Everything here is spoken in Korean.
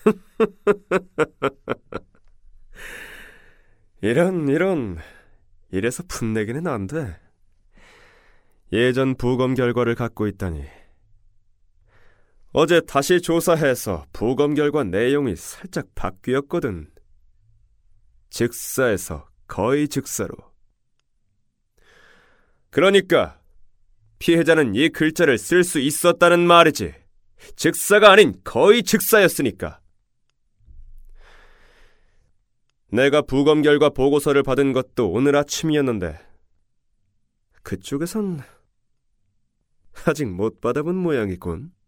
이래서 풋내기는 안 돼. 예전 부검 결과를 갖고 있다니. 어제 다시 조사해서 부검 결과 내용이 살짝 바뀌었거든. 즉사에서 거의 즉사로. 그러니까 피해자는 이 글자를 쓸 수 있었다는 말이지. 즉사가 아닌 거의 즉사였으니까. 내가 부검 결과 보고서를 받은 것도 오늘 아침이었는데 그쪽에선 아직 못 받아본 모양이군.